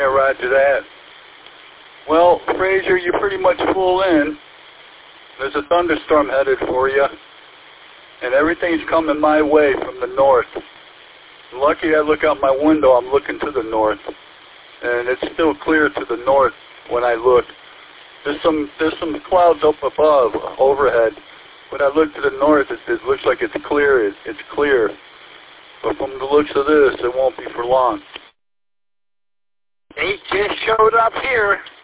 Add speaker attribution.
Speaker 1: Yeah, roger that. Well, Fraser, you're pretty much full in. There's a thunderstorm headed for you, and everything's coming my way from the north. Lucky I look out my window, I'm looking to the north, and it's still clear to the north when I look. There's some clouds up above, overhead. When I look to the north, it looks like it's clear. It's clear. But from the looks of this, it won't be for long.
Speaker 2: He just showed up here.